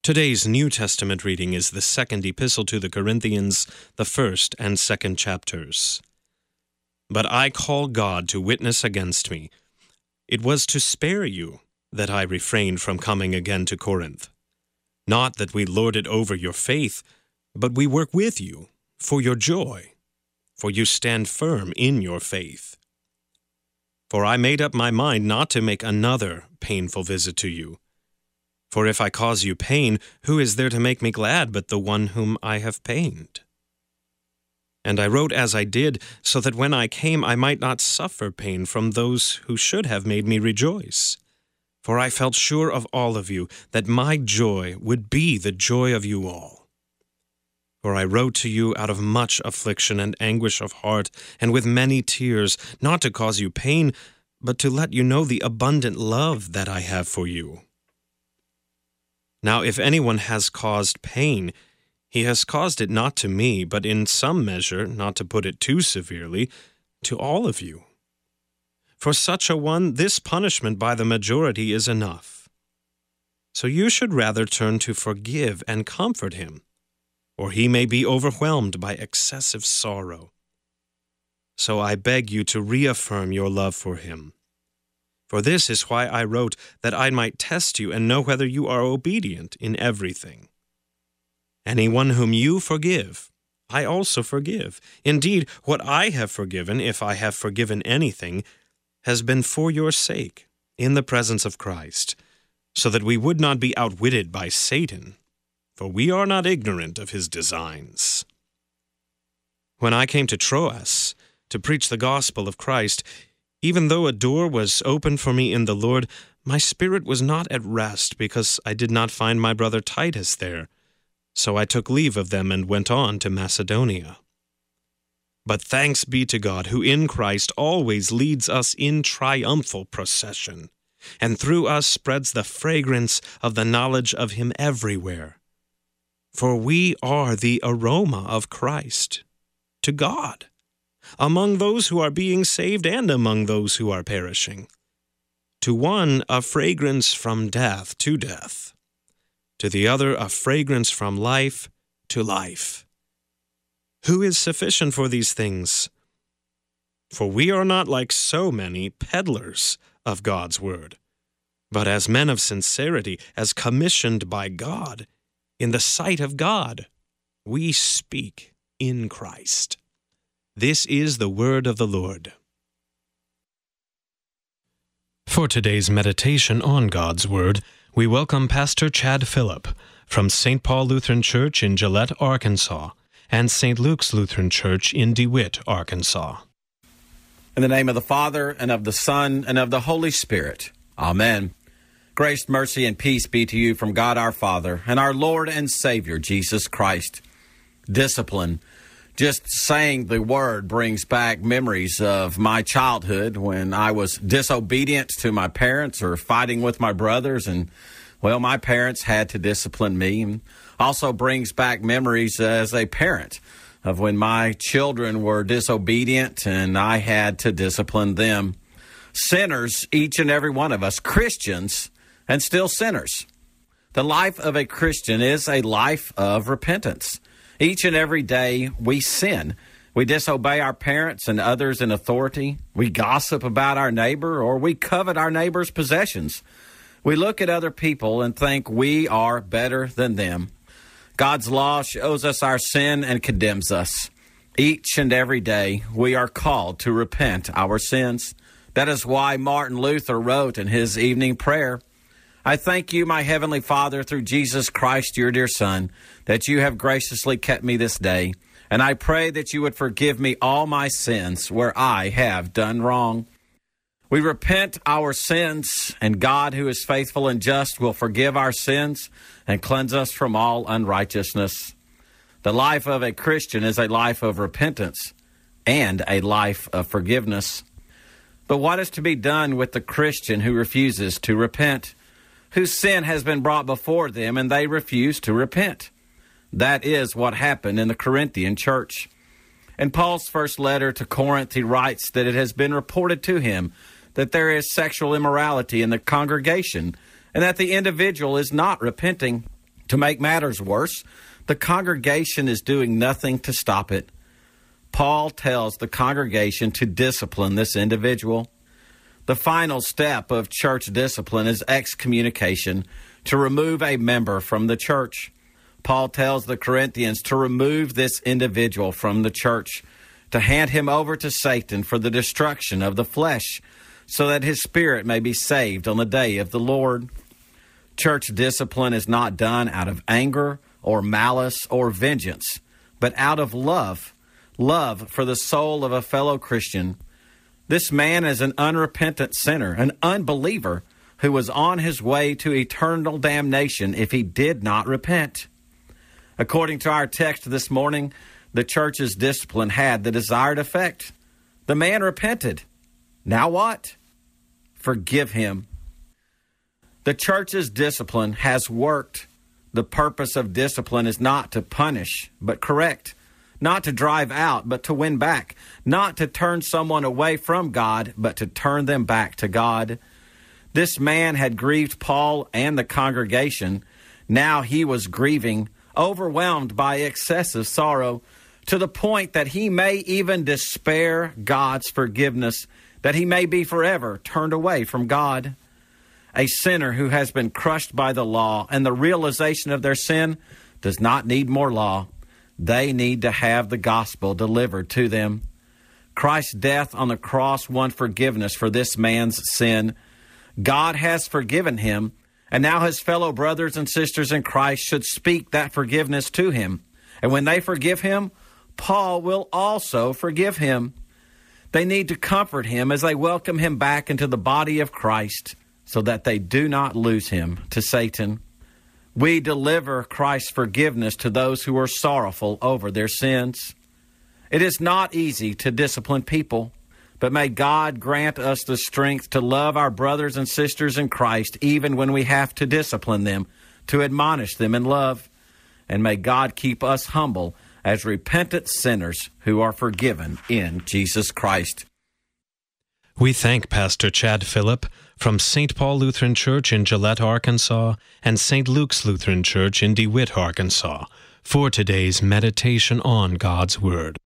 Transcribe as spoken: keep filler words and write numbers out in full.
Today's New Testament reading is the second epistle to the Corinthians, the first and second chapters. But I call God to witness against me. It was to spare you that I refrained from coming again to Corinth. Not that we lord it over your faith, but we work with you for your joy, for you stand firm in your faith. For I made up my mind not to make another painful visit to you. For if I cause you pain, who is there to make me glad but the one whom I have pained? And I wrote as I did, so that when I came I might not suffer pain from those who should have made me rejoice. For I felt sure of all of you, that my joy would be the joy of you all. For I wrote to you out of much affliction and anguish of heart, and with many tears, not to cause you pain, but to let you know the abundant love that I have for you. Now if anyone has caused pain, he has caused it not to me, but in some measure, not to put it too severely, to all of you. For such a one, this punishment by the majority is enough. So you should rather turn to forgive and comfort him, or he may be overwhelmed by excessive sorrow. So I beg you to reaffirm your love for him. For this is why I wrote, that I might test you and know whether you are obedient in everything. Anyone whom you forgive, I also forgive. Indeed, what I have forgiven, if I have forgiven anything, has been for your sake, in the presence of Christ, so that we would not be outwitted by Satan, for we are not ignorant of his designs. When I came to Troas to preach the gospel of Christ, even though a door was opened for me in the Lord, my spirit was not at rest because I did not find my brother Titus there. So I took leave of them and went on to Macedonia. But thanks be to God, who in Christ always leads us in triumphal procession, and through us spreads the fragrance of the knowledge of him everywhere. For we are the aroma of Christ to God, among those who are being saved and among those who are perishing. To one, a fragrance from death to death. To the other, a fragrance from life to life. Who is sufficient for these things? For we are not like so many peddlers of God's word, but as men of sincerity, as commissioned by God, in the sight of God, we speak in Christ. This is the word of the Lord. For today's meditation on God's Word, we welcome Pastor Chad Phillip from Saint Paul Lutheran Church in Gillette, Arkansas, and Saint Luke's Lutheran Church in DeWitt, Arkansas. In the name of the Father, and of the Son, and of the Holy Spirit. Amen. Grace, mercy, and peace be to you from God our Father, and our Lord and Savior, Jesus Christ. Discipline. Just saying the word brings back memories of my childhood when I was disobedient to my parents or fighting with my brothers, and, well, my parents had to discipline me. And also brings back memories as a parent of when my children were disobedient and I had to discipline them. Sinners, each and every one of us, Christians, and still sinners. The life of a Christian is a life of repentance. Each and every day we sin. We disobey our parents and others in authority. We gossip about our neighbor, or we covet our neighbor's possessions. We look at other people and think we are better than them. God's law shows us our sin and condemns us. Each and every day we are called to repent our sins. That is why Martin Luther wrote in his evening prayer, I thank you, my heavenly Father, through Jesus Christ, your dear Son, that you have graciously kept me this day. And I pray that you would forgive me all my sins where I have done wrong. We repent our sins, and God, who is faithful and just, will forgive our sins and cleanse us from all unrighteousness. The life of a Christian is a life of repentance and a life of forgiveness. But what is to be done with the Christian who refuses to repent, whose sin has been brought before them and they refuse to repent? That is what happened in the Corinthian church. In Paul's first letter to Corinth, he writes that it has been reported to him that there is sexual immorality in the congregation and that the individual is not repenting. To make matters worse, the congregation is doing nothing to stop it. Paul tells the congregation to discipline this individual. The final step of church discipline is excommunication, to remove a member from the church. Paul tells the Corinthians to remove this individual from the church, to hand him over to Satan for the destruction of the flesh, so that his spirit may be saved on the day of the Lord. Church discipline is not done out of anger or malice or vengeance, but out of love, love for the soul of a fellow Christian. This man is an unrepentant sinner, an unbeliever who was on his way to eternal damnation if he did not repent. According to our text this morning, the church's discipline had the desired effect. The man repented. Now what? Forgive him. The church's discipline has worked. The purpose of discipline is not to punish, but correct. Not to drive out, but to win back. Not to turn someone away from God, but to turn them back to God. This man had grieved Paul and the congregation. Now he was grieving, overwhelmed by excessive sorrow, to the point that he may even despair God's forgiveness, that he may be forever turned away from God. A sinner who has been crushed by the law and the realization of their sin does not need more law. They need to have the gospel delivered to them. Christ's death on the cross won forgiveness for this man's sin. God has forgiven him, and now his fellow brothers and sisters in Christ should speak that forgiveness to him. And when they forgive him, Paul will also forgive him. They need to comfort him as they welcome him back into the body of Christ, so that they do not lose him to Satan. We deliver Christ's forgiveness to those who are sorrowful over their sins. It is not easy to discipline people, but may God grant us the strength to love our brothers and sisters in Christ even when we have to discipline them, to admonish them in love. And may God keep us humble as repentant sinners who are forgiven in Jesus Christ. We thank Pastor Chad Phillip from Saint Paul Lutheran Church in Gillette, Arkansas, and Saint Luke's Lutheran Church in DeWitt, Arkansas, for today's meditation on God's Word.